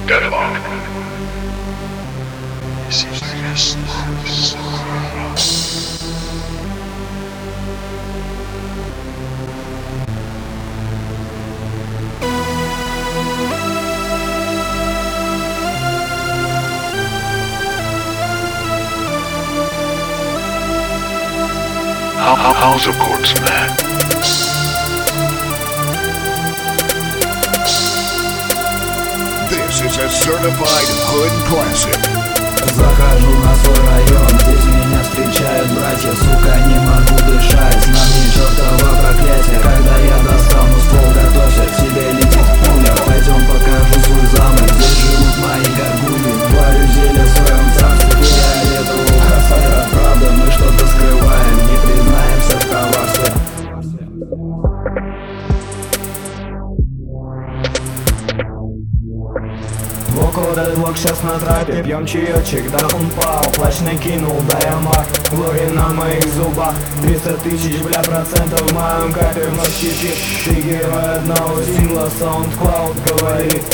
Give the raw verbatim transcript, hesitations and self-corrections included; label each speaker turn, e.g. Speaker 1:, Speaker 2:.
Speaker 1: Deadlock. How, how, how's your courts, man?
Speaker 2: This is a certified hood classic.
Speaker 3: Захожу на свой район, здесь меня встречают братья, сука, не могу дышать, на мне чертово проклятие. Когда я достану ствол, готовься, к тебе летит пуля. Пойдем покажу свой замок, здесь живут мои горгульи. Варю зелье в своем царстве, фиолетового хафера. Правда, мы что-то скрываем, не признаемся в коварстве. Воко дедлок сейчас на трапе, пьем чаечек, да он пал. Плащ накинул, да я маг, глори на моих зубах. Триста тысяч, бля, процентов в моем капе вновь кипит. Ты герой одного сингла, SoundCloud говорит.